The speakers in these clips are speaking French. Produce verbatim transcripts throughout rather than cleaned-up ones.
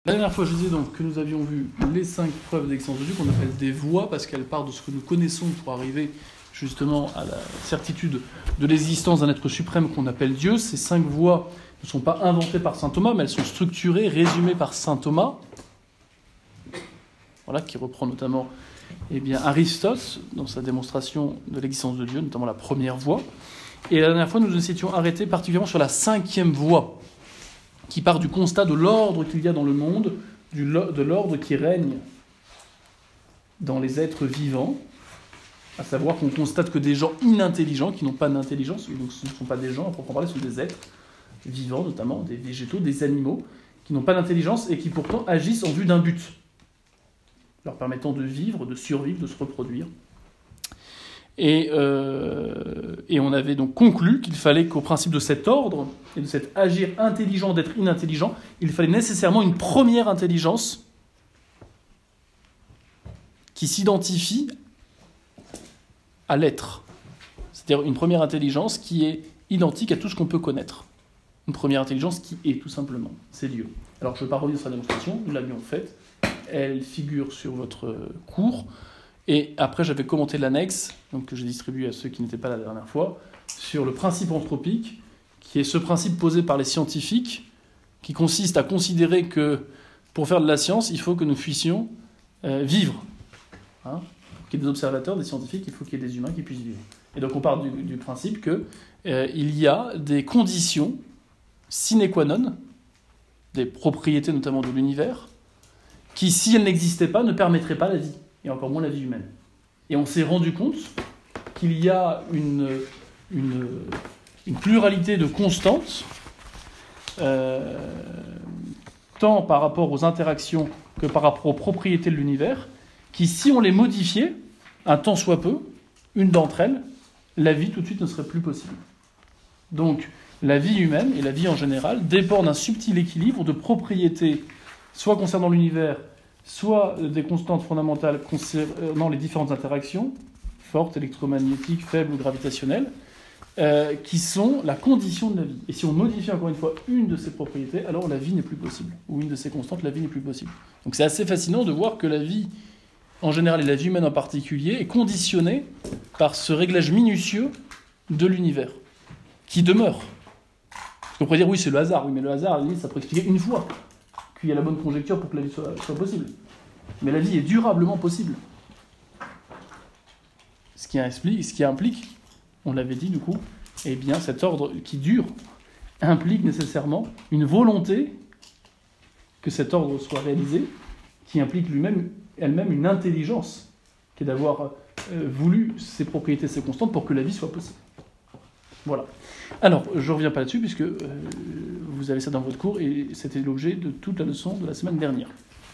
La dernière fois, je disais donc que nous avions vu les cinq preuves d'existence de Dieu qu'on appelle des voies, parce qu'elles partent de ce que nous connaissons pour arriver justement à la certitude de l'existence d'un être suprême qu'on appelle Dieu. Ces cinq voies ne sont pas inventées par saint Thomas, mais elles sont structurées, résumées par saint Thomas, voilà, qui reprend notamment eh bien, Aristote dans sa démonstration de l'existence de Dieu, notamment la première voie. Et la dernière fois, nous nous étions arrêtés particulièrement sur la cinquième voie, qui part du constat de l'ordre qu'il y a dans le monde, du, de l'ordre qui règne dans les êtres vivants, à savoir qu'on constate que des gens inintelligents, qui n'ont pas d'intelligence, donc ce ne sont pas des gens, à proprement parler, ce sont des êtres vivants, notamment des végétaux, des animaux, qui n'ont pas d'intelligence et qui pourtant agissent en vue d'un but, leur permettant de vivre, de survivre, de se reproduire. Et, euh, et on avait donc conclu qu'il fallait qu'au principe de cet ordre, et de cet agir intelligent d'être inintelligent, il fallait nécessairement une première intelligence qui s'identifie à l'être. C'est-à-dire une première intelligence qui est identique à tout ce qu'on peut connaître. Une première intelligence qui est, tout simplement. C'est Dieu. Alors je ne vais pas revenir sur la démonstration, nous l'avions faite. Elle figure sur votre cours. Et après, j'avais commenté l'annexe, donc que j'ai distribué à ceux qui n'étaient pas là la dernière fois, sur le principe anthropique, qui est ce principe posé par les scientifiques, qui consiste à considérer que pour faire de la science, il faut que nous puissions euh, vivre. Hein, pour qu'il y ait des observateurs, des scientifiques, il faut qu'il y ait des humains qui puissent vivre. Et donc on part du, du principe qu'il euh, y a des conditions sine qua non, des propriétés notamment de l'univers, qui, si elles n'existaient pas, ne permettraient pas la vie. Et encore moins la vie humaine. Et on s'est rendu compte qu'il y a une, une, une pluralité de constantes, euh, tant par rapport aux interactions que par rapport aux propriétés de l'univers, qui, si on les modifiait, un tant soit peu, une d'entre elles, la vie tout de suite ne serait plus possible. Donc, la vie humaine, et la vie en général, dépend d'un subtil équilibre de propriétés, soit concernant l'univers, soit des constantes fondamentales concernant les différentes interactions, fortes, électromagnétiques, faibles ou gravitationnelles, euh, qui sont la condition de la vie. Et si on modifie encore une fois une de ces propriétés, alors la vie n'est plus possible. Ou une de ces constantes, la vie n'est plus possible. Donc c'est assez fascinant de voir que la vie, en général, et la vie humaine en particulier, est conditionnée par ce réglage minutieux de l'univers, qui demeure. On pourrait dire, oui, c'est le hasard. Oui, mais le hasard, à la limite, ça pourrait expliquer une fois qu'il y a la bonne conjecture pour que la vie soit, soit possible. Mais la vie est durablement possible. Ce qui implique, ce qui implique, on l'avait dit du coup, eh bien cet ordre qui dure implique nécessairement une volonté que cet ordre soit réalisé, qui implique lui-même, elle-même une intelligence, qui est d'avoir euh, voulu ces propriétés, ces constantes pour que la vie soit possible. Voilà. Alors, je ne reviens pas là-dessus, puisque euh, vous avez ça dans votre cours, et c'était l'objet de toute la leçon de la semaine dernière.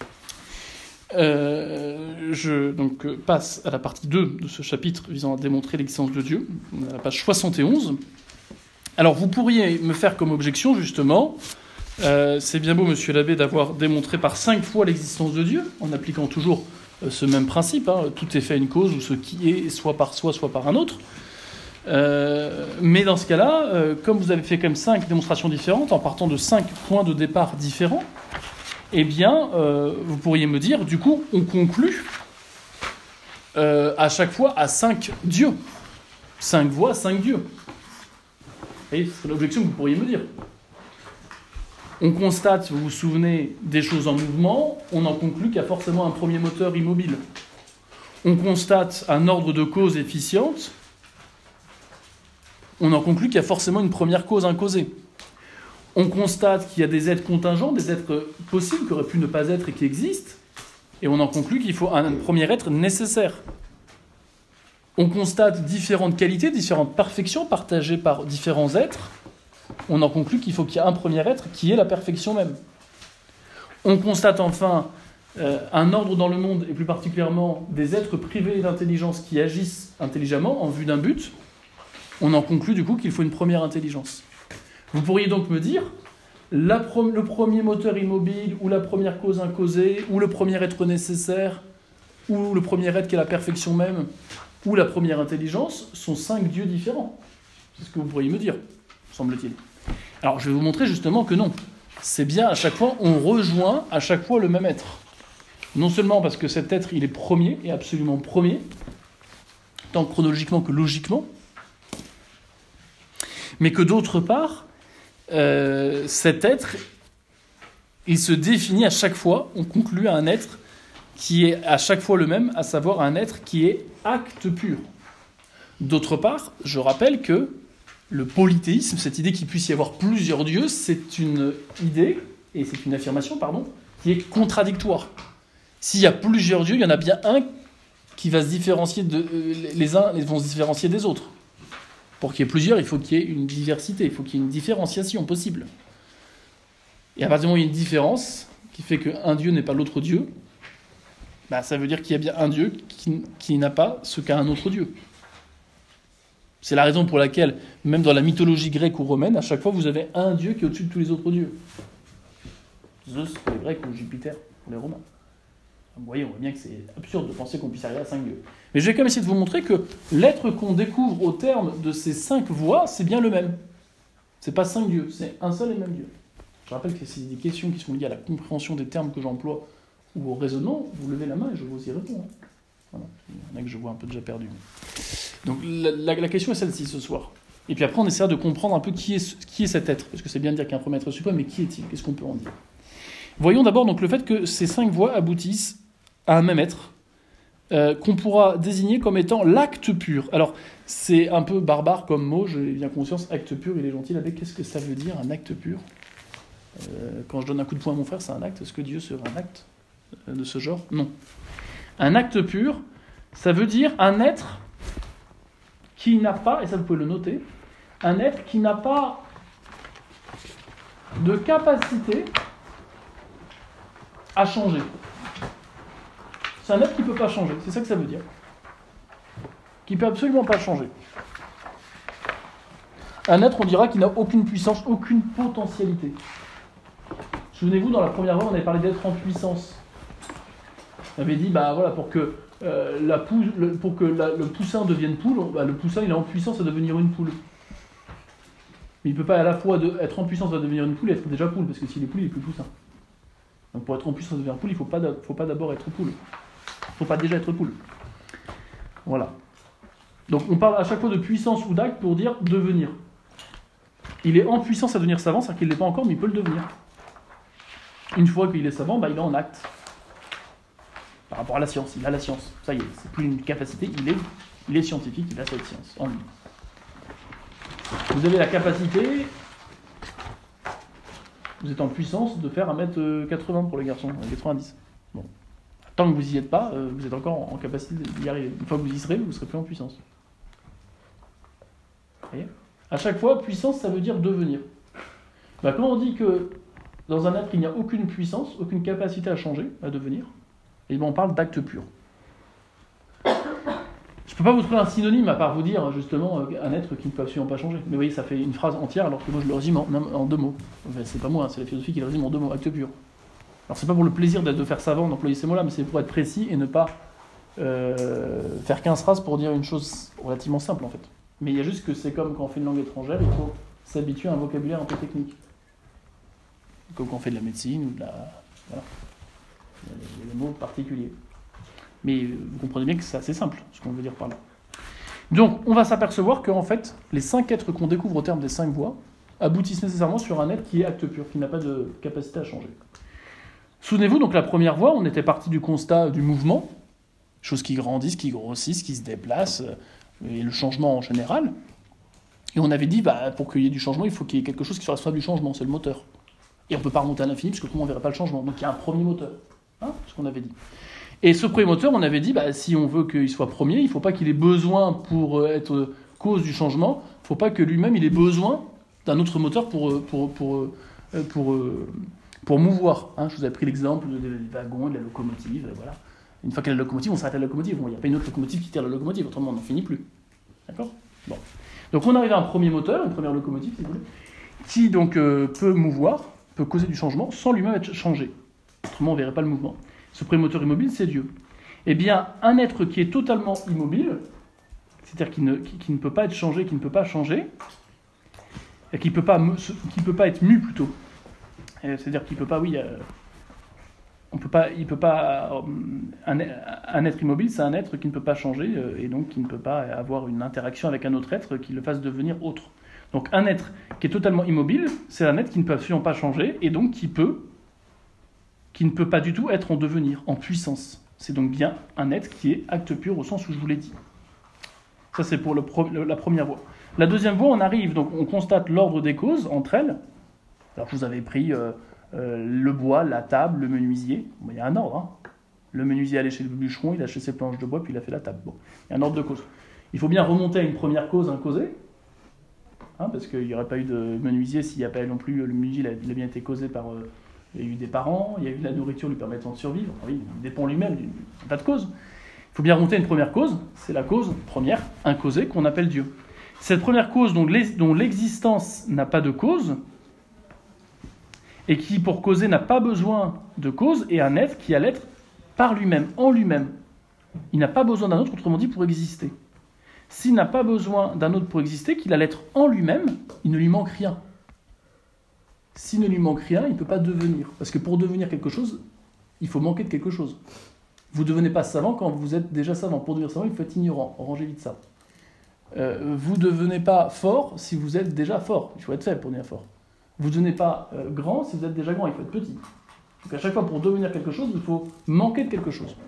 Euh, je donc, passe à la partie deux de ce chapitre visant à démontrer l'existence de Dieu, à la page soixante et onze. Alors, vous pourriez me faire comme objection, justement, euh, c'est bien beau, monsieur l'abbé, d'avoir démontré par cinq fois l'existence de Dieu, en appliquant toujours euh, ce même principe, hein, tout est fait à une cause, ou ce qui est soit par soi, soit par un autre. Euh, mais dans ce cas-là, euh, comme vous avez fait quand même cinq démonstrations différentes, en partant de cinq points de départ différents, eh bien, euh, vous pourriez me dire, du coup, on conclut euh, à chaque fois à cinq dieux. Cinq voies, cinq dieux. Et c'est l'objection que vous pourriez me dire. On constate, vous vous souvenez, des choses en mouvement, on en conclut qu'il y a forcément un premier moteur immobile. On constate un ordre de causes efficiente, on en conclut qu'il y a forcément une première cause incausée. On constate qu'il y a des êtres contingents, des êtres possibles qui auraient pu ne pas être et qui existent, et on en conclut qu'il faut un premier être nécessaire. On constate différentes qualités, différentes perfections partagées par différents êtres, on en conclut qu'il faut qu'il y ait un premier être qui est la perfection même. On constate enfin euh, un ordre dans le monde, et plus particulièrement des êtres privés d'intelligence qui agissent intelligemment en vue d'un but. On en conclut du coup qu'il faut une première intelligence. Vous pourriez donc me dire, la pro- le premier moteur immobile, ou la première cause incausée, ou le premier être nécessaire, ou le premier être qui est la perfection même, ou la première intelligence, sont cinq dieux différents. C'est ce que vous pourriez me dire, semble-t-il. Alors je vais vous montrer justement que non. c'est bien à chaque fois, on rejoint à chaque fois le même être. Non seulement parce que cet être, il est premier, et absolument premier, tant chronologiquement que logiquement, mais que d'autre part, euh, cet être, il se définit à chaque fois, on conclut à un être qui est à chaque fois le même, à savoir un être qui est acte pur. D'autre part, je rappelle que le polythéisme, cette idée qu'il puisse y avoir plusieurs dieux, c'est une idée, et c'est une affirmation, pardon, qui est contradictoire. S'il y a plusieurs dieux, il y en a bien un qui va se différencier de, les uns vont se différencier des autres. Pour qu'il y ait plusieurs, il faut qu'il y ait une diversité, il faut qu'il y ait une différenciation possible. Et à partir du moment où il y a une différence, qui fait qu'un dieu n'est pas l'autre dieu, bah, ça veut dire qu'il y a bien un dieu qui, qui n'a pas ce qu'a un autre dieu. C'est la raison pour laquelle, même dans la mythologie grecque ou romaine, à chaque fois, vous avez un dieu qui est au-dessus de tous les autres dieux. Zeus pour les Grecs ou Jupiter pour les Romains. Vous voyez, on voit bien que c'est absurde de penser qu'on puisse arriver à cinq dieux. Mais je vais quand même essayer de vous montrer que l'être qu'on découvre au terme de ces cinq voies, c'est bien le même. C'est pas cinq dieux, c'est un seul et même Dieu. Je rappelle que c'est des questions qui sont liées à la compréhension des termes que j'emploie ou au raisonnement. Vous levez la main et je vous y réponds. Voilà. Il y en a que je vois un peu déjà perdus. Donc la, la, la question est celle-ci ce soir. Et puis après, on essaiera de comprendre un peu qui est, qui est cet être. Parce que c'est bien de dire qu'il y a un premier être suprême, mais qui est-il? Qu'est-ce qu'on peut en dire? Voyons d'abord donc le fait que ces cinq voies aboutissent à un même être, euh, qu'on pourra désigner comme étant l'acte pur. Alors, c'est un peu barbare comme mot, j'ai bien conscience, acte pur, il est gentil avec. Qu'est-ce que ça veut dire, un acte pur? euh, Quand je donne un coup de poing à mon frère, c'est un acte. Est-ce que Dieu serait un acte de ce genre? Non. Un acte pur, ça veut dire un être qui n'a pas, et ça vous pouvez le noter, un être qui n'a pas de capacité à changer. C'est un être qui ne peut pas changer, c'est ça que ça veut dire. Qui ne peut absolument pas changer. Un être, on dira, qui n'a aucune puissance, aucune potentialité. Souvenez-vous, dans la première voie, on avait parlé d'être en puissance. On avait dit, bah voilà, pour que, euh, la pou- le, pour que la, le poussin devienne poule, bah, le poussin il est en puissance à devenir une poule. Mais il ne peut pas à la fois de, être en puissance à devenir une poule et être déjà poule, parce que s'il est poule, il n'est plus poussin. Donc pour être en puissance à devenir poule, il ne faut pas, faut pas d'abord être poule. Il ne faut pas déjà être poule. Voilà. Donc on parle à chaque fois de puissance ou d'acte pour dire devenir. Il est en puissance à devenir savant, c'est-à-dire qu'il ne l'est pas encore, mais il peut le devenir. Une fois qu'il est savant, bah, il est en acte. Par rapport à la science, il a la science. Ça y est, c'est plus une capacité, il est, il est scientifique, il a cette science en lui. Vous avez la capacité, vous êtes en puissance de faire un mètre quatre-vingts pour les garçons, quatre-vingt-dix. Bon. Tant que vous n'y êtes pas, vous êtes encore en capacité d'y arriver. Une fois que vous y serez, vous ne serez plus en puissance. Vous voyez ? À chaque fois, puissance, ça veut dire devenir. Bah, quand on dit que dans un être, il n'y a aucune puissance, aucune capacité à changer, à devenir, et bien on parle d'acte pur. Je ne peux pas vous trouver un synonyme à part vous dire justement un être qui ne peut absolument pas changer. Mais vous voyez, ça fait une phrase entière alors que moi je le résume en, en deux mots. Enfin, c'est pas moi, hein, c'est la philosophie qui le résume en deux mots, acte pur. Alors c'est pas pour le plaisir de faire savant d'employer ces mots-là, mais c'est pour être précis et ne pas euh, faire quinze phrases pour dire une chose relativement simple en fait. Mais il y a juste que c'est comme quand on fait une langue étrangère, il faut s'habituer à un vocabulaire un peu technique. Comme quand on fait de la médecine ou de la... Voilà. Il y a des mots particuliers. Mais vous comprenez bien que c'est assez simple, ce qu'on veut dire par là. Donc, on va s'apercevoir qu'en fait, les cinq êtres qu'on découvre au terme des cinq voies aboutissent nécessairement sur un être qui est acte pur, qui n'a pas de capacité à changer. Souvenez-vous, donc la première voie, on était parti du constat du mouvement, choses qui grandissent, qui grossissent, qui se déplacent, et le changement en général. Et on avait dit, bah, pour qu'il y ait du changement, il faut qu'il y ait quelque chose qui soit responsable du changement, c'est le moteur. Et on ne peut pas remonter à l'infini, parce que autrement on ne verrait pas le changement. Donc il y a un premier moteur, hein, ce qu'on avait dit. Et ce premier moteur, on avait dit, bah, si on veut qu'il soit premier, il ne faut pas qu'il ait besoin pour être cause du changement, il ne faut pas que lui-même il ait besoin d'un autre moteur pour, pour, pour, pour, pour, pour mouvoir. Hein, je vous ai pris l'exemple des wagons, de la locomotive, voilà. Une fois qu'il y a la locomotive, on s'arrête à la locomotive. Bon, il n'y a pas une autre locomotive qui tire la locomotive, autrement on n'en finit plus. D'accord ? Bon. Donc on arrive à un premier moteur, une première locomotive, si vous voulez, qui donc euh, peut mouvoir, peut causer du changement sans lui-même être changé. Autrement, on ne verrait pas le mouvement. Ce premier moteur immobile, c'est Dieu. Eh bien, un être qui est totalement immobile, c'est-à-dire qui ne, qui, qui ne peut pas être changé, qui ne peut pas changer, et qui ne peut pas, qui peut pas être mu plutôt, C'est-à-dire qu'il peut pas, oui, euh, on peut pas, il peut pas, euh, un, un être immobile, c'est un être qui ne peut pas changer euh, et donc qui ne peut pas avoir une interaction avec un autre être qui le fasse devenir autre. Donc un être qui est totalement immobile, c'est un être qui ne peut absolument pas changer et donc qui peut, qui ne peut pas du tout être en devenir, en puissance. C'est donc bien un être qui est acte pur au sens où je vous l'ai dit. Ça c'est pour le pro, la première voie. La deuxième voie, on arrive, donc on constate l'ordre des causes entre elles. Alors je vous avais pris euh, euh, le bois, la table, le menuisier. Bon, il y a un ordre. Hein. Le menuisier allait chez le bûcheron, il a acheté ses planches de bois, puis il a fait la table. Bon, il y a un ordre de cause. Il faut bien remonter à une première cause, un causé. Hein, parce qu'il n'y aurait pas eu de menuisier s'il n'y a pas eu non plus, le menuisier il a, il a bien été causé par, euh, il y a eu des parents, il y a eu de la nourriture lui permettant de survivre, enfin, oui, il dépend lui-même d'une tas de causes. Il faut bien remonter à une première cause, c'est la cause première, un causé, qu'on appelle Dieu. Cette première cause dont, les, dont l'existence n'a pas de cause, et qui pour causer n'a pas besoin de cause, est un être qui a l'être par lui-même, en lui-même. Il n'a pas besoin d'un autre, autrement dit, pour exister. S'il n'a pas besoin d'un autre pour exister, qu'il a l'être en lui-même, il ne lui manque rien. S'il ne lui manque rien, il ne peut pas devenir. Parce que pour devenir quelque chose, il faut manquer de quelque chose. Vous ne devenez pas savant quand vous êtes déjà savant. Pour devenir savant, il faut être ignorant. Rangez vite ça. Euh, vous ne devenez pas fort si vous êtes déjà fort. Il faut être faible pour devenir fort. Vous ne devenez pas euh, grand si vous êtes déjà grand. Il faut être petit. Donc à chaque fois, pour devenir quelque chose, il faut manquer de quelque chose.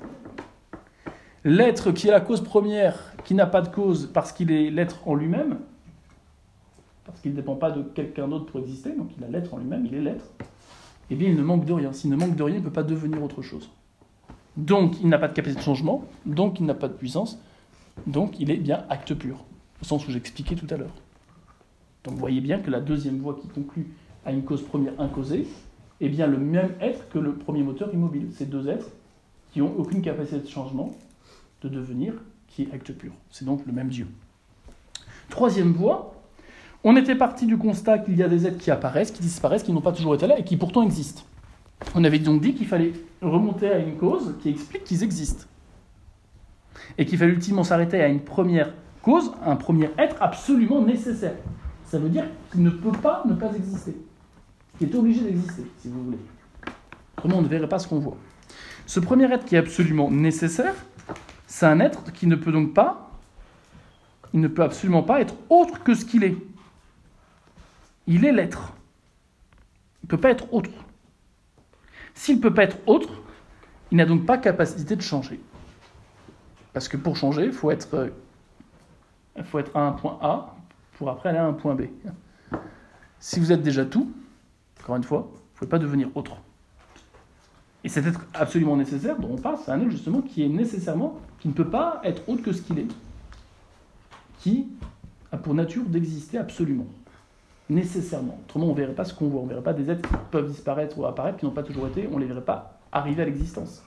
L'être qui est la cause première, qui n'a pas de cause parce qu'il est l'être en lui-même, parce qu'il ne dépend pas de quelqu'un d'autre pour exister, donc il a l'être en lui-même, il est l'être, eh bien il ne manque de rien. S'il ne manque de rien, il ne peut pas devenir autre chose. Donc il n'a pas de capacité de changement, donc il n'a pas de puissance, donc il est bien acte pur, au sens où j'expliquais tout à l'heure. Donc vous voyez bien que la deuxième voie qui conclut à une cause première incausée est bien le même être que le premier moteur immobile. Ces deux êtres qui n'ont aucune capacité de changement, de devenir, qui est acte pur. C'est donc le même Dieu. Troisième voie, on était parti du constat qu'il y a des êtres qui apparaissent, qui disparaissent, qui n'ont pas toujours été là et qui pourtant existent. On avait donc dit qu'il fallait remonter à une cause qui explique qu'ils existent. Et qu'il fallait ultimement s'arrêter à une première cause, un premier être absolument nécessaire. Ça veut dire qu'il ne peut pas ne pas exister. Il est obligé d'exister, si vous voulez. Autrement, on ne verrait pas ce qu'on voit. Ce premier être qui est absolument nécessaire, c'est un être qui ne peut donc pas, il ne peut absolument pas être autre que ce qu'il est. Il est l'être. Il ne peut pas être autre. S'il ne peut pas être autre, il n'a donc pas capacité de changer. Parce que pour changer, il faut être, il faut être à un point A pour après aller à un point B. Si vous êtes déjà tout, encore une fois, vous ne pouvez pas devenir autre. Et cet être absolument nécessaire dont on parle, c'est un être justement qui est nécessairement, qui ne peut pas être autre que ce qu'il est, qui a pour nature d'exister absolument, nécessairement. Autrement, on ne verrait pas ce qu'on voit, on ne verrait pas des êtres qui peuvent disparaître ou apparaître, qui n'ont pas toujours été, on ne les verrait pas arriver à l'existence.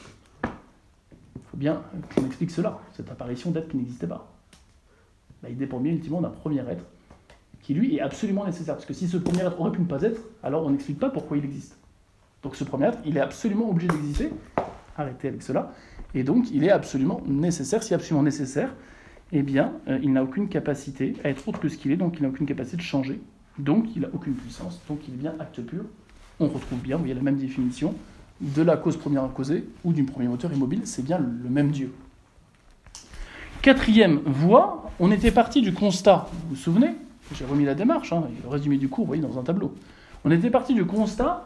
Il faut bien qu'on explique cela, cette apparition d'êtres qui n'existaient pas. Là, il dépend bien ultimement d'un premier être, qui lui est absolument nécessaire, parce que si ce premier être aurait pu ne pas être, alors on n'explique pas pourquoi il existe. Donc ce premier être, il est absolument obligé d'exister. Arrêtez avec cela. Et donc, il est absolument nécessaire. Si absolument nécessaire, eh bien, euh, il n'a aucune capacité à être autre que ce qu'il est, donc il n'a aucune capacité de changer. Donc, il n'a aucune puissance. Donc, il est bien acte pur. On retrouve bien, vous voyez, la même définition de la cause première incausée ou d'un premier moteur immobile. C'est bien le même Dieu. Quatrième voie, on était parti du constat. Vous vous souvenez ? J'ai remis la démarche, hein, le résumé du cours, vous voyez, dans un tableau. On était parti du constat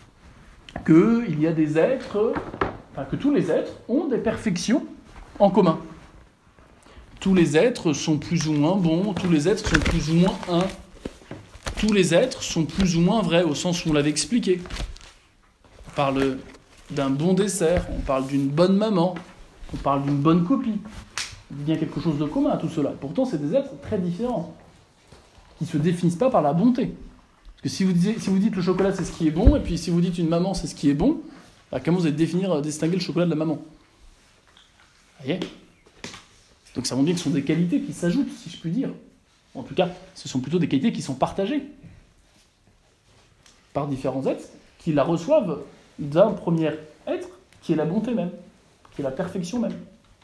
qu'il y a des êtres, enfin que tous les êtres ont des perfections en commun. Tous les êtres sont plus ou moins bons, tous les êtres sont plus ou moins un. Tous les êtres sont plus ou moins vrais, au sens où on l'avait expliqué. On parle d'un bon dessert, on parle d'une bonne maman, on parle d'une bonne copie. Il y a quelque chose de commun à tout cela. Pourtant, c'est des êtres très différents, qui ne se définissent pas par la bonté. Parce que si vous, disiez, si vous dites le chocolat, c'est ce qui est bon, et puis si vous dites une maman, c'est ce qui est bon, bah, comment vous allez définir, distinguer le chocolat de la maman ? Vous voyez ? Donc ça montre bien que ce sont des qualités qui s'ajoutent, si je puis dire. En tout cas, ce sont plutôt des qualités qui sont partagées par différents êtres qui la reçoivent d'un premier être qui est la bonté même, qui est la perfection même.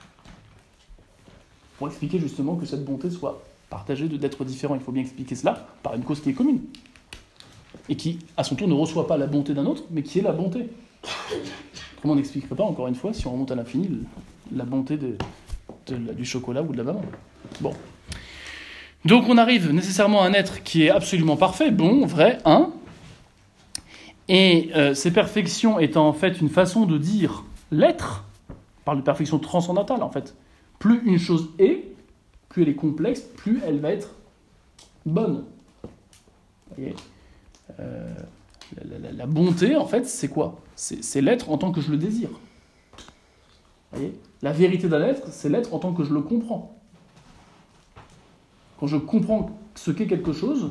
Pour expliquer justement que cette bonté soit partagée de d'êtres différents, il faut bien expliquer cela par une cause qui est commune. et qui, à son tour, ne reçoit pas la bonté d'un autre, mais qui est la bonté. Autrement, on n'expliquerait pas, encore une fois, si on remonte à l'infini, la bonté de, de, de, du chocolat ou de la banane. Bon. Donc on arrive nécessairement à un être qui est absolument parfait, bon, vrai, un. Et euh, ces perfections étant en fait une façon de dire l'être, on parle de perfection transcendantale en fait. Plus une chose est, plus elle est complexe, plus elle va être bonne. Vous voyez euh, la, la, la bonté, en fait, c'est quoi ? c'est, c'est l'être en tant que je le désire. Vous voyez ? La vérité d'un être, c'est l'être en tant que je le comprends. Quand je comprends ce qu'est quelque chose,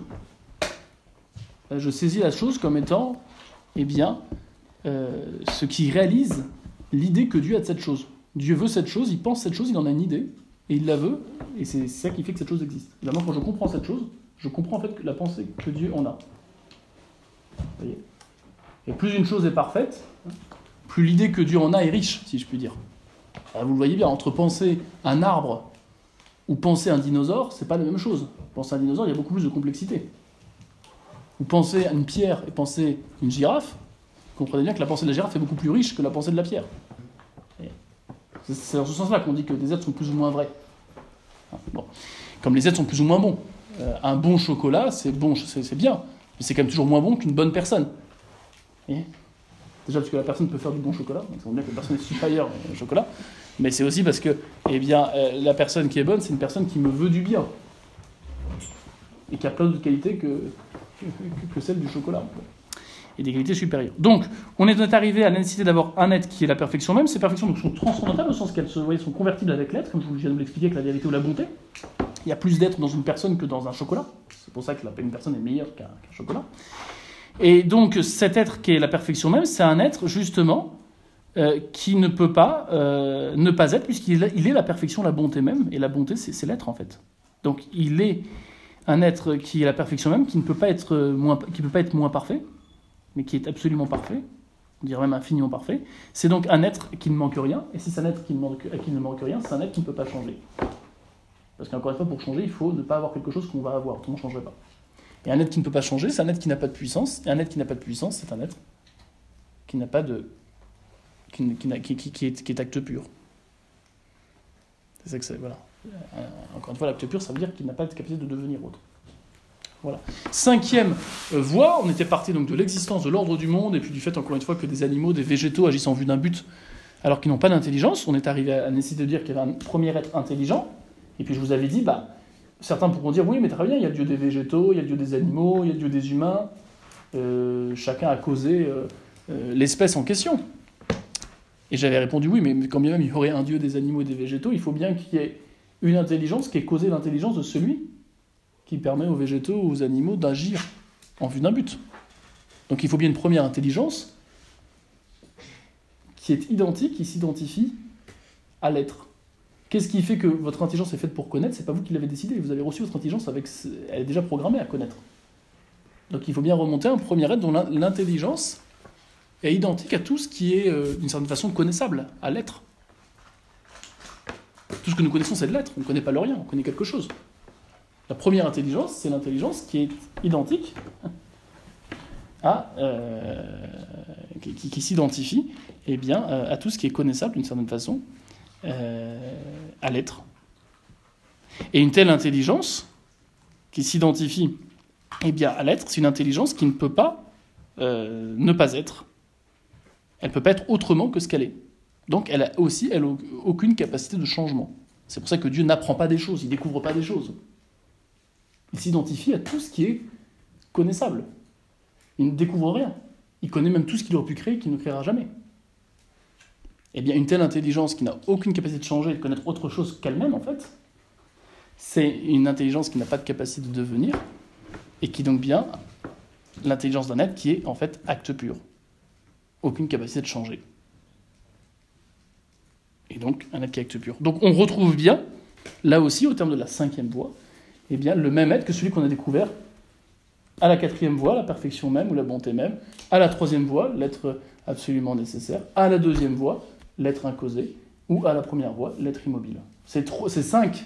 je saisis la chose comme étant, eh bien, euh, ce qui réalise l'idée que Dieu a de cette chose. Dieu veut cette chose, il pense cette chose, il en a une idée, et il la veut, et c'est ça qui fait que cette chose existe. Évidemment, quand je comprends cette chose, je comprends en fait la pensée que Dieu en a. Vous voyez ? Et plus une chose est parfaite, plus l'idée que Dieu en a est riche, si je puis dire. Alors vous le voyez bien, entre penser un arbre ou penser un dinosaure, c'est pas la même chose. Penser un dinosaure, il y a beaucoup plus de complexité. Ou penser à une pierre et penser une girafe, vous comprenez bien que la pensée de la girafe est beaucoup plus riche que la pensée de la pierre. C'est, c'est dans ce sens-là qu'on dit que des êtres sont plus ou moins vrais. Bon. Comme les êtres sont plus ou moins bons. Euh, un bon chocolat, c'est bon, c'est, c'est bien, mais c'est quand même toujours moins bon qu'une bonne personne. Et déjà parce que la personne peut faire du bon chocolat, donc ça veut dire que la personne est supérieure au chocolat, mais c'est aussi parce que eh bien, euh, la personne qui est bonne, c'est une personne qui me veut du bien, et qui a plein d'autres qualités que, que, que celle du chocolat, et des qualités supérieures. Donc, on est arrivé à la nécessité d'avoir un être qui est la perfection même. Ces perfections donc, sont transcendantales, au sens qu'elles se, voyez, sont convertibles avec l'être, comme je viens de vous l'expliquer avec la vérité ou la bonté. Il y a plus d'être dans une personne que dans un chocolat. C'est pour ça que une personne est meilleure qu'un, qu'un chocolat. Et donc, cet être qui est la perfection même, c'est un être, justement, euh, qui ne peut pas euh, ne pas être, puisqu'il est, il est la perfection, la bonté même. Et la bonté, c'est, c'est l'être, en fait. Donc, il est un être qui est la perfection même, qui ne peut pas être moins, qui peut pas être moins parfait, mais qui est absolument parfait, on dirait même infiniment parfait. C'est donc un être qui ne manque rien, et si c'est un être qui ne manque, qui ne manque rien, c'est un être qui ne peut pas changer. Parce qu'encore une fois, pour changer, il faut ne pas avoir quelque chose qu'on va avoir, autrement on ne changerait pas. Et un être qui ne peut pas changer, c'est un être qui n'a pas de puissance, et un être qui n'a pas de puissance, c'est un être qui n'a pas de... qui, qui, qui, qui, qui, est, qui est acte pur. C'est ça que c'est, voilà. Encore une fois, l'acte pur, ça veut dire qu'il n'a pas de capacité de devenir autre. Voilà. Cinquième euh, voie, on était parti donc de l'existence de l'ordre du monde, et puis du fait, encore une fois, que des animaux, des végétaux agissent en vue d'un but, alors qu'ils n'ont pas d'intelligence. On est arrivé à la nécessité de dire qu'il y avait un premier être intelligent, et puis je vous avais dit, bah, certains pourront dire, oui, mais très bien, il y a Dieu des végétaux, il y a Dieu des animaux, il y a Dieu des humains, euh, chacun a causé euh, euh, l'espèce en question. Et j'avais répondu, oui, mais quand bien même il y aurait un Dieu des animaux et des végétaux, il faut bien qu'il y ait une intelligence qui ait causé l'intelligence de celui qui permet aux végétaux ou aux animaux d'agir en vue d'un but. Donc il faut bien une première intelligence qui est identique, qui s'identifie à l'être. Qu'est-ce qui fait que votre intelligence est faite pour connaître ? C'est pas vous qui l'avez décidé, vous avez reçu votre intelligence, avec, elle est déjà programmée à connaître. Donc il faut bien remonter à un premier être dont l'intelligence est identique à tout ce qui est, euh, d'une certaine façon, connaissable, à l'être. Tout ce que nous connaissons, c'est de l'être, on ne connaît pas le rien, on connaît quelque chose. La première intelligence, c'est l'intelligence qui est identique à, euh, qui, qui, qui s'identifie eh bien, euh, à tout ce qui est connaissable d'une certaine façon, euh, à l'être. Et une telle intelligence qui s'identifie eh bien, à l'être, c'est une intelligence qui ne peut pas euh, ne pas être. Elle ne peut pas être autrement que ce qu'elle est. Donc elle a aussi elle, aucune capacité de changement. C'est pour ça que Dieu n'apprend pas des choses, il ne découvre pas des choses. Il s'identifie à tout ce qui est connaissable. Il ne découvre rien. Il connaît même tout ce qu'il aurait pu créer et qu'il ne créera jamais. Eh bien, une telle intelligence qui n'a aucune capacité de changer et de connaître autre chose qu'elle-même, en fait, c'est une intelligence qui n'a pas de capacité de devenir et qui donc bien l'intelligence d'un être qui est, en fait, acte pur. Aucune capacité de changer. Et donc, un être qui est acte pur. Donc, on retrouve bien, là aussi, au terme de la cinquième voie, eh bien, le même être que celui qu'on a découvert à la quatrième voie, la perfection même ou la bonté même, à la troisième voie, l'être absolument nécessaire, à la deuxième voie, l'être incausé, ou à la première voie, l'être immobile. Ces, trois, ces cinq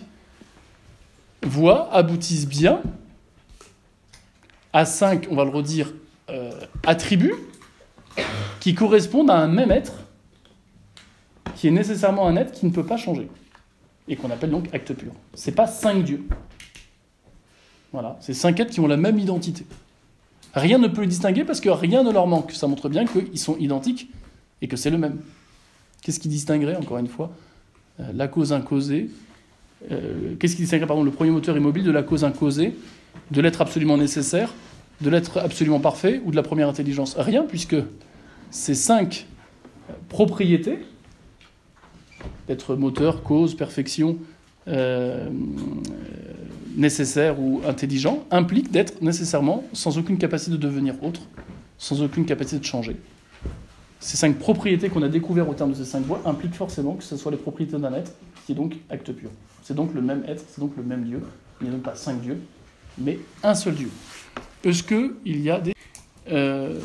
voies aboutissent bien à cinq, on va le redire, euh, attributs qui correspondent à un même être, qui est nécessairement un être qui ne peut pas changer, et qu'on appelle donc acte pur. C'est pas cinq dieux. Voilà, c'est cinq êtres qui ont la même identité. Rien ne peut les distinguer parce que rien ne leur manque. Ça montre bien qu'ils sont identiques et que c'est le même. Qu'est-ce qui distinguerait, encore une fois, euh, la cause incausée euh, Qu'est-ce qui distinguerait, pardon, le premier moteur immobile de la cause incausée, de l'être absolument nécessaire, de l'être absolument parfait ou de la première intelligence? Rien, puisque ces cinq propriétés, d'être moteur, cause, perfection, euh, nécessaire ou intelligent, impliquent d'être nécessairement sans aucune capacité de devenir autre, sans aucune capacité de changer. Ces cinq propriétés qu'on a découvertes au terme de ces cinq voies impliquent forcément que ce soit les propriétés d'un être qui est donc acte pur. C'est donc le même être, c'est donc le même Dieu. Il n'y a donc pas cinq dieux, mais un seul Dieu. Est-ce qu'il y a des... Euh...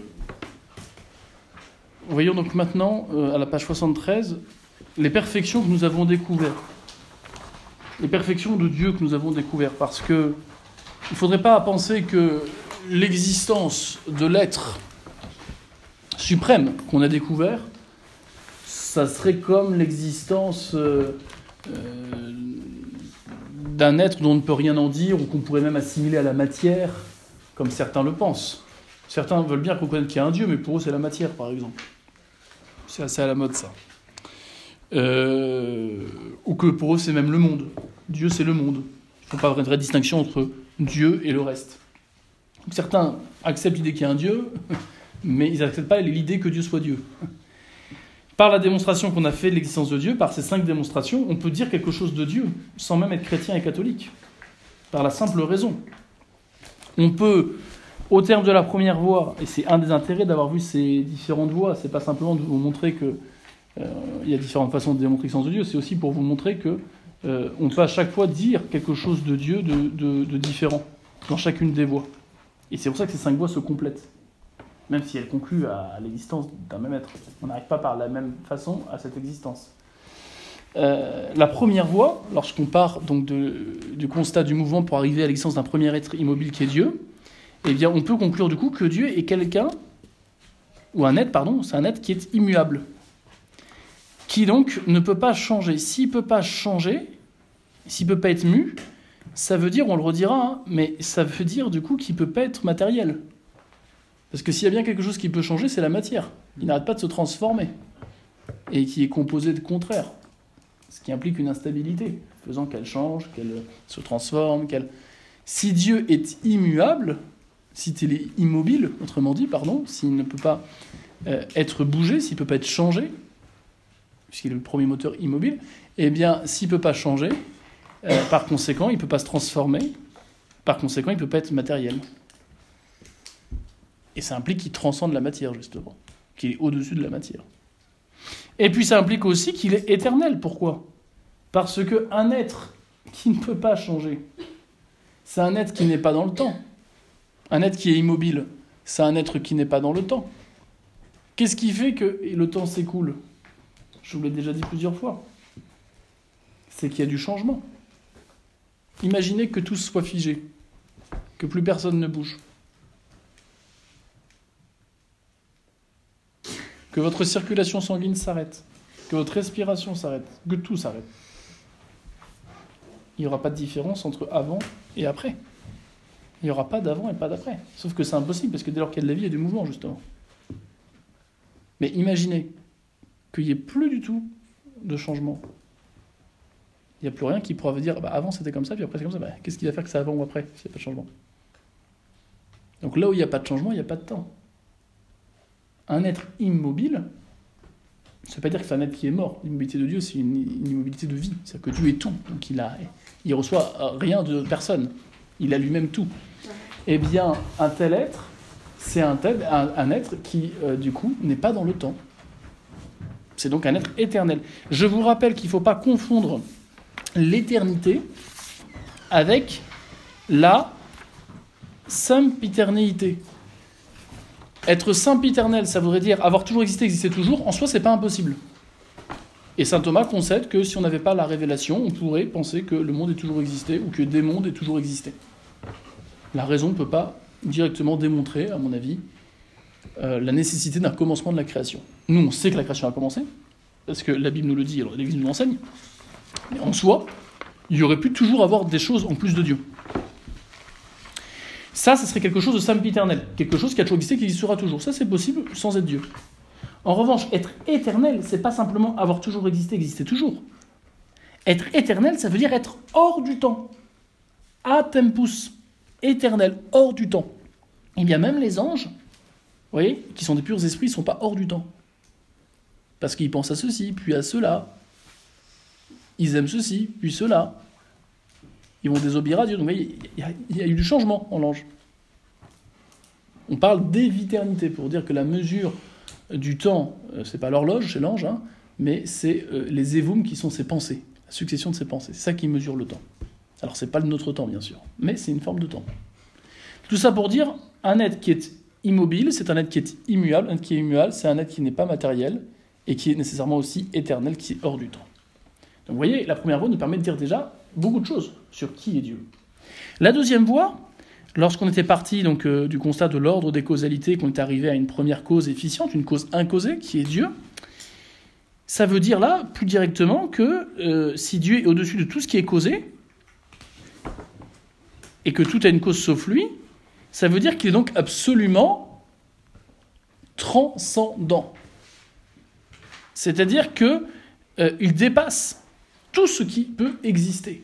Voyons donc maintenant, euh, à la page soixante-treize, les perfections que nous avons découvertes. Les perfections de Dieu que nous avons découvertes. Parce que il ne faudrait pas penser que l'existence de l'être suprême qu'on a découvert, ça serait comme l'existence euh, euh, d'un être dont on ne peut rien en dire, ou qu'on pourrait même assimiler à la matière, comme certains le pensent. Certains veulent bien reconnaître qu'il y a un Dieu, mais pour eux c'est la matière, par exemple. C'est assez à la mode, ça. Euh, ou que pour eux c'est même le monde. Dieu c'est le monde. Il ne faut pas avoir une vraie distinction entre Dieu et le reste. Donc, certains acceptent l'idée qu'il y a un Dieu, mais ils n'acceptent pas l'idée que Dieu soit Dieu. Par la démonstration qu'on a fait de l'existence de Dieu, par ces cinq démonstrations, on peut dire quelque chose de Dieu, sans même être chrétien et catholique. Par la simple raison. On peut, au terme de la première voie, et c'est un des intérêts d'avoir vu ces différentes voies, c'est pas simplement de vous montrer que euh, il y a différentes façons de démontrer l'existence de Dieu, c'est aussi pour vous montrer que euh, on peut à chaque fois dire quelque chose de Dieu de, de, de différent, dans chacune des voies. Et c'est pour ça que ces cinq voies se complètent. Même si elles concluent à l'existence d'un même être. On n'arrive pas par la même façon à cette existence. Euh, la première voie, lorsqu'on part donc de, du constat du mouvement pour arriver à l'existence d'un premier être immobile qui est Dieu, eh bien on peut conclure du coup que Dieu est quelqu'un, ou un être, pardon, c'est un être qui est immuable, qui donc ne peut pas changer. S'il ne peut pas changer, s'il ne peut pas être mu, ça veut dire, on le redira, hein, mais ça veut dire du coup qu'il ne peut pas être matériel. Parce que s'il y a bien quelque chose qui peut changer, c'est la matière. Il n'arrête pas de se transformer. Et qui est composé de contraires. Ce qui implique une instabilité, faisant qu'elle change, qu'elle se transforme, qu'elle... Si Dieu est immuable, s'il est immobile, autrement dit, pardon, s'il ne peut pas euh, être bougé, s'il ne peut pas être changé, puisqu'il est le premier moteur immobile, eh bien, s'il ne peut pas changer, euh, par conséquent, il ne peut pas se transformer, par conséquent, il ne peut pas être matériel. Et ça implique qu'il transcende la matière, justement, qu'il est au-dessus de la matière. Et puis ça implique aussi qu'il est éternel. Pourquoi ? Parce qu'un être qui ne peut pas changer, c'est un être qui n'est pas dans le temps. Un être qui est immobile, c'est un être qui n'est pas dans le temps. Qu'est-ce qui fait que le temps s'écoule ? Je vous l'ai déjà dit plusieurs fois. C'est qu'il y a du changement. Imaginez que tout soit figé, que plus personne ne bouge. Que votre circulation sanguine s'arrête, que votre respiration s'arrête, que tout s'arrête. Il n'y aura pas de différence entre avant et après. Il n'y aura pas d'avant et pas d'après. Sauf que c'est impossible, parce que dès lors qu'il y a de la vie, il y a du mouvement, justement. Mais imaginez qu'il n'y ait plus du tout de changement. Il n'y a plus rien qui pourra vous dire bah, avant c'était comme ça, puis après c'est comme ça. Bah, qu'est-ce qui va faire que c'est avant ou après, s'il n'y a pas de changement ? Donc là où il n'y a pas de changement, il n'y a pas de temps. Un être immobile, ça ne veut pas dire que c'est un être qui est mort. L'immobilité de Dieu, c'est une, une immobilité de vie. C'est-à-dire que Dieu est tout. Donc il a, il reçoit rien de personne. Il a lui-même tout. Eh bien, un tel être, c'est un, tel, un, un être qui, euh, du coup, n'est pas dans le temps. C'est donc un être éternel. Je vous rappelle qu'il ne faut pas confondre l'éternité avec la sempiternité. Être sempiternel, ça voudrait dire avoir toujours existé, exister toujours. En soi, c'est pas impossible. Et saint Thomas concède que si on n'avait pas la révélation, on pourrait penser que le monde ait toujours existé ou que des mondes aient toujours existé. La raison ne peut pas directement démontrer, à mon avis, euh, la nécessité d'un commencement de la création. Nous, on sait que la création a commencé, parce que la Bible nous le dit, alors l'Église nous l'enseigne, mais en soi, il y aurait pu toujours avoir des choses en plus de Dieu. Ça, ça serait quelque chose de sempiternel, quelque chose qui a toujours existé, qui existera toujours. Ça, c'est possible sans être Dieu. En revanche, être éternel, c'est pas simplement avoir toujours existé, exister toujours. Être éternel, ça veut dire être hors du temps. A tempus, éternel, hors du temps. Et bien même les anges, vous voyez, qui sont des purs esprits, ils ne sont pas hors du temps. Parce qu'ils pensent à ceci, puis à cela. Ils aiment ceci, puis cela. Ils vont désobéir à Dieu. Donc, vous voyez, il y, a, il y a eu du changement en l'ange. On parle d'éviternité pour dire que la mesure du temps, c'est pas l'horloge, c'est l'ange, hein, mais c'est euh, les évums qui sont ses pensées, la succession de ses pensées. C'est ça qui mesure le temps. Alors, c'est pas notre temps, bien sûr, mais c'est une forme de temps. Tout ça pour dire, un être qui est immobile, c'est un être qui est immuable. Un être qui est immuable, c'est un être qui n'est pas matériel et qui est nécessairement aussi éternel, qui est hors du temps. Donc, vous voyez, la première voie nous permet de dire déjà beaucoup de choses sur qui est Dieu. La deuxième voie, lorsqu'on était parti donc, euh, du constat de l'ordre des causalités, qu'on est arrivé à une première cause efficiente, une cause incausée, qui est Dieu, ça veut dire là, plus directement, que euh, si Dieu est au-dessus de tout ce qui est causé, et que tout a une cause sauf lui, ça veut dire qu'il est donc absolument transcendant. C'est-à-dire qu'il euh, dépasse tout ce qui peut exister.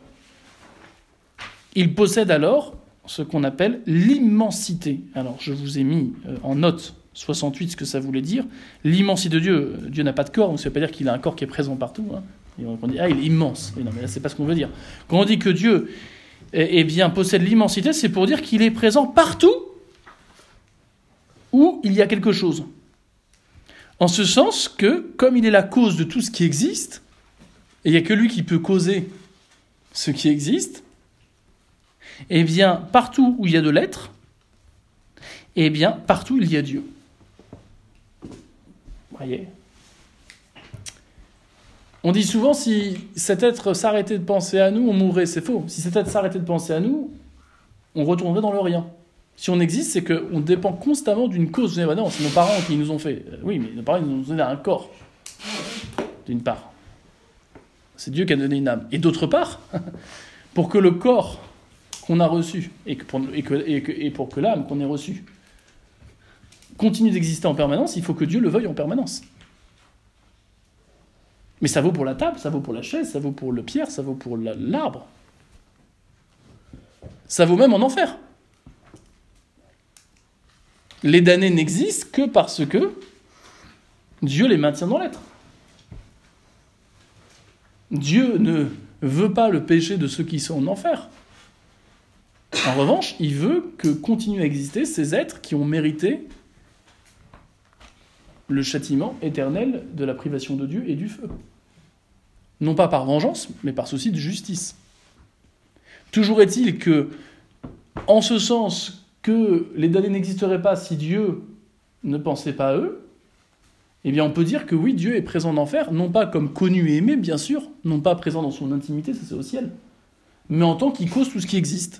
Il possède alors ce qu'on appelle l'immensité. Alors, je vous ai mis euh, en note soixante-huit ce que ça voulait dire. L'immensité de Dieu. Dieu n'a pas de corps, donc ça ne veut pas dire qu'il a un corps qui est présent partout. Hein. Et on dit, ah, il est immense. Et non, mais là, c'est pas ce qu'on veut dire. Quand on dit que Dieu eh, eh bien, possède l'immensité, c'est pour dire qu'il est présent partout où il y a quelque chose. En ce sens que, comme il est la cause de tout ce qui existe, et il n'y a que lui qui peut causer ce qui existe, eh bien, partout où il y a de l'être, eh bien, partout il y a Dieu. Voyez. On dit souvent, si cet être s'arrêtait de penser à nous, on mourrait. C'est faux. Si cet être s'arrêtait de penser à nous, on retournerait dans le rien. Si on existe, c'est qu'on dépend constamment d'une cause. Vous dites, non, c'est nos parents qui nous ont fait. Oui, mais nos parents ils nous ont donné un corps, d'une part. C'est Dieu qui a donné une âme. Et d'autre part, pour que le corps qu'on a reçu, et, que pour, et, que, et, que, et pour que l'âme qu'on ait reçue continue d'exister en permanence, il faut que Dieu le veuille en permanence. Mais ça vaut pour la table, ça vaut pour la chaise, ça vaut pour le pierre, ça vaut pour la, l'arbre. Ça vaut même en enfer. Les damnés n'existent que parce que Dieu les maintient dans l'être. Dieu ne veut pas le péché de ceux qui sont en enfer. En revanche, il veut que continuent à exister ces êtres qui ont mérité le châtiment éternel de la privation de Dieu et du feu. Non pas par vengeance, mais par souci de justice. Toujours est-il que, en ce sens que les damnés n'existeraient pas si Dieu ne pensait pas à eux, eh bien on peut dire que oui, Dieu est présent en enfer, non pas comme connu et aimé, bien sûr, non pas présent dans son intimité, ça c'est au ciel, mais en tant qu'il cause tout ce qui existe.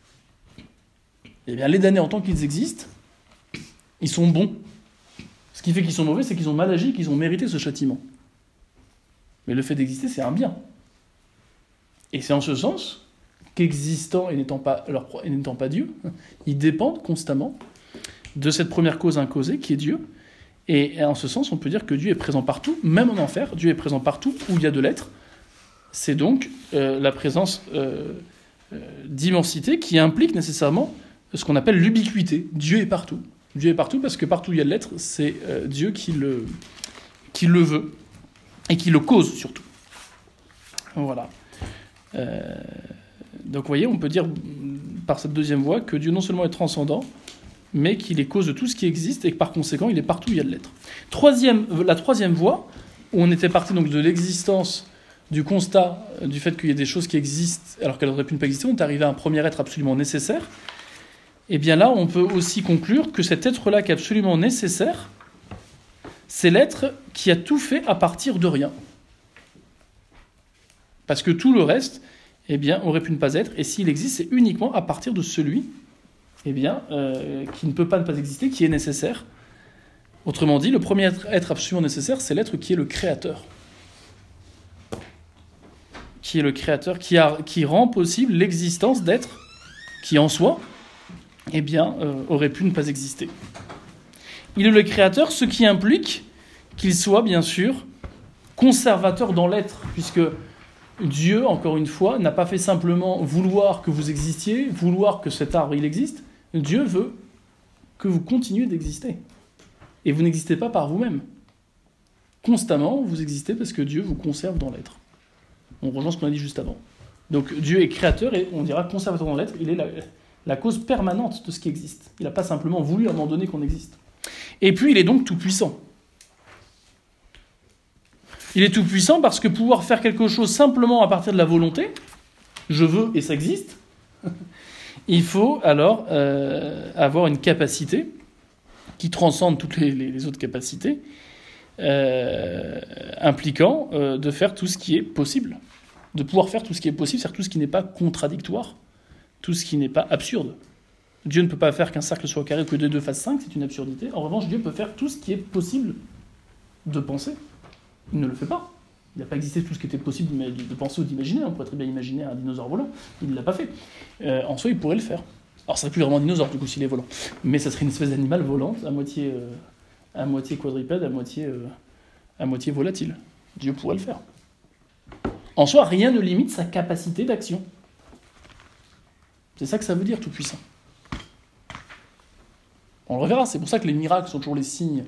Eh bien les damnés, en tant qu'ils existent, ils sont bons. Ce qui fait qu'ils sont mauvais, c'est qu'ils ont mal agi, qu'ils ont mérité ce châtiment. Mais le fait d'exister, c'est un bien. Et c'est en ce sens qu'existant et n'étant pas, leur, et n'étant pas Dieu, ils dépendent constamment de cette première cause incausée qui est Dieu. Et en ce sens, on peut dire que Dieu est présent partout, même en enfer. Dieu est présent partout où il y a de l'être. C'est donc euh, la présence euh, euh, d'immensité qui implique nécessairement ce qu'on appelle l'ubiquité. Dieu est partout. Dieu est partout parce que partout où il y a de l'être, c'est euh, Dieu qui le, qui le veut et qui le cause surtout. Voilà. Euh, donc vous voyez, on peut dire par cette deuxième voie que Dieu non seulement est transcendant, mais qu'il est cause de tout ce qui existe et que par conséquent, il est partout où il y a de l'être. Troisième, la troisième voie, où on était parti donc de l'existence, du constat du fait qu'il y a des choses qui existent alors qu'elles auraient pu ne pas exister, on est arrivé à un premier être absolument nécessaire. Et bien là, on peut aussi conclure que cet être-là qui est absolument nécessaire, c'est l'être qui a tout fait à partir de rien. Parce que tout le reste, eh bien, aurait pu ne pas être, et s'il existe, c'est uniquement à partir de celui eh bien, euh, qui ne peut pas ne pas exister, qui est nécessaire. Autrement dit, le premier être, être absolument nécessaire, c'est l'être qui est le créateur. Qui est le créateur, qui, a, qui rend possible l'existence d'êtres qui, en soi, eh bien, euh, auraient pu ne pas exister. Il est le créateur, ce qui implique qu'il soit, bien sûr, conservateur dans l'être, puisque Dieu, encore une fois, n'a pas fait simplement vouloir que vous existiez, vouloir que cet arbre il existe. Dieu veut que vous continuiez d'exister. Et vous n'existez pas par vous-même. Constamment, vous existez parce que Dieu vous conserve dans l'être. On rejoint ce qu'on a dit juste avant. Donc Dieu est créateur et on dira conservateur dans l'être. Il est la, la cause permanente de ce qui existe. Il n'a pas simplement voulu à un moment donné qu'on existe. Et puis il est donc tout-puissant. Il est tout-puissant parce que pouvoir faire quelque chose simplement à partir de la volonté, je veux et ça existe, il faut alors euh, avoir une capacité qui transcende toutes les, les, les autres capacités, euh, impliquant euh, de faire tout ce qui est possible. De pouvoir faire tout ce qui est possible, c'est-à-dire tout ce qui n'est pas contradictoire, tout ce qui n'est pas absurde. Dieu ne peut pas faire qu'un cercle soit carré ou que deux deux fassent cinq, c'est une absurdité. En revanche, Dieu peut faire tout ce qui est possible de penser. Il ne le fait pas. Il n'a pas existé tout ce qui était possible de penser ou d'imaginer. On pourrait très bien imaginer un dinosaure volant. Il ne l'a pas fait. Euh, en soi, il pourrait le faire. Alors, ça serait plus vraiment un dinosaure, du coup, s'il est volant. Mais ça serait une espèce d'animal volant, à moitié, euh, à moitié quadrupède, à moitié, euh, à moitié volatile. Dieu pourrait le faire. En soi, rien ne limite sa capacité d'action. C'est ça que ça veut dire, tout-puissant. On le reverra. C'est pour ça que les miracles sont toujours les signes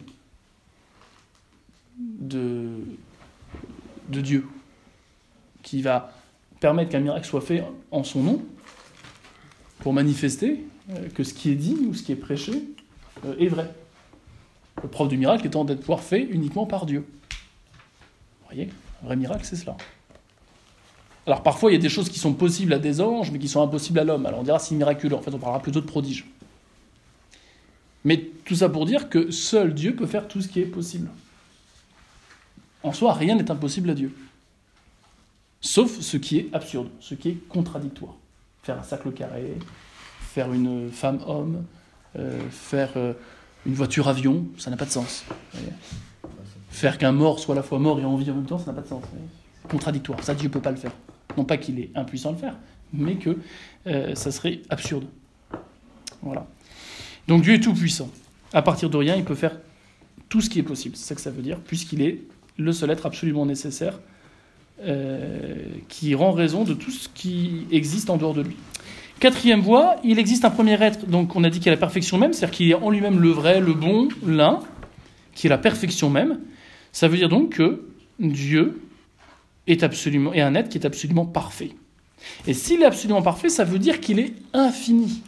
de, de Dieu, qui va permettre qu'un miracle soit fait en son nom, pour manifester que ce qui est dit ou ce qui est prêché est vrai. Le preuve du miracle étant d'être pouvoir fait uniquement par Dieu. Vous voyez, un vrai miracle, c'est cela. Alors parfois, il y a des choses qui sont possibles à des anges, mais qui sont impossibles à l'homme. Alors on dira c'est miraculeux, en fait on parlera plutôt de prodige. Mais tout ça pour dire que seul Dieu peut faire tout ce qui est possible. En soi, rien n'est impossible à Dieu. Sauf ce qui est absurde, ce qui est contradictoire. Faire un cercle carré, faire une femme-homme, euh, faire euh, une voiture-avion, ça n'a pas de sens. Faire qu'un mort soit à la fois mort et en vie en même temps, ça n'a pas de sens. C'est contradictoire, ça Dieu ne peut pas le faire. Non pas qu'il est impuissant à le faire, mais que euh, ça serait absurde. Voilà. Donc Dieu est tout-puissant. À partir de rien, il peut faire tout ce qui est possible. C'est ça que ça veut dire, puisqu'il est le seul être absolument nécessaire euh, qui rend raison de tout ce qui existe en dehors de lui. Quatrième voie, il existe un premier être, donc on a dit qu'il est la perfection même, c'est-à-dire qu'il est en lui-même le vrai, le bon, l'un, qui est la perfection même. Ça veut dire donc que Dieu est absolument est un être qui est absolument parfait. Et s'il est absolument parfait, ça veut dire qu'il est infini.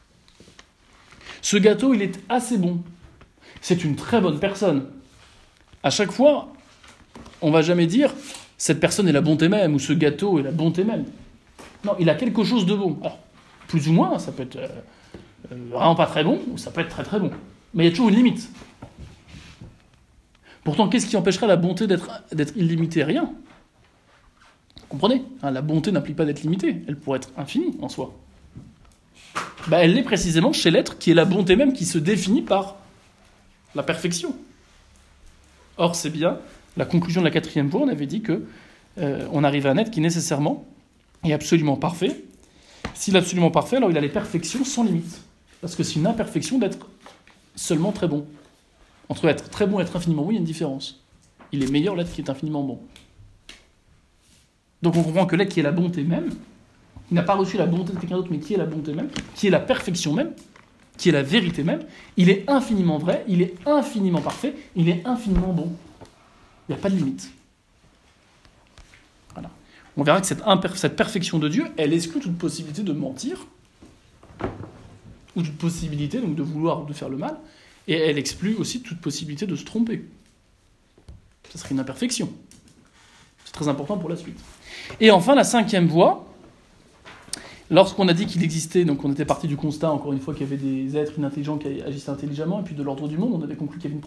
Ce gâteau, il est assez bon. C'est une très bonne personne. À chaque fois, on ne va jamais dire « cette personne est la bonté même » ou « ce gâteau est la bonté même ». Non, il a quelque chose de bon. Alors, plus ou moins, ça peut être euh, euh, vraiment pas très bon, ou ça peut être très très bon. Mais il y a toujours une limite. Pourtant, qu'est-ce qui empêcherait la bonté d'être, d'être illimitée ? Rien. Vous comprenez, hein, la bonté n'implique pas d'être limitée. Elle pourrait être infinie en soi. Bah, elle l'est précisément chez l'être qui est la bonté même, qui se définit par la perfection. Or, c'est bien la conclusion de la quatrième voie. On avait dit que euh, on arrive à un être qui nécessairement est absolument parfait. S'il est absolument parfait, alors il a les perfections sans limite. Parce que c'est une imperfection d'être seulement très bon. Entre être très bon et être infiniment bon, il y a une différence. Il est meilleur l'être qui est infiniment bon. Donc on comprend que l'être qui est la bonté même, qui n'a pas reçu la bonté de quelqu'un d'autre, mais qui est la bonté même, qui est la perfection même, qui est la vérité même, il est infiniment vrai, il est infiniment parfait, il est infiniment bon. Il n'y a pas de limite. Voilà. On verra que cette, imperf- cette perfection de Dieu, elle exclut toute possibilité de mentir, ou toute possibilité donc, de vouloir ou de faire le mal, et elle exclut aussi toute possibilité de se tromper. Ce serait une imperfection. C'est très important pour la suite. Et enfin, la cinquième voie, lorsqu'on a dit qu'il existait, donc on était parti du constat, encore une fois, qu'il y avait des êtres inintelligents qui agissaient intelligemment, et puis de l'ordre du monde, on avait conclu qu'il y avait une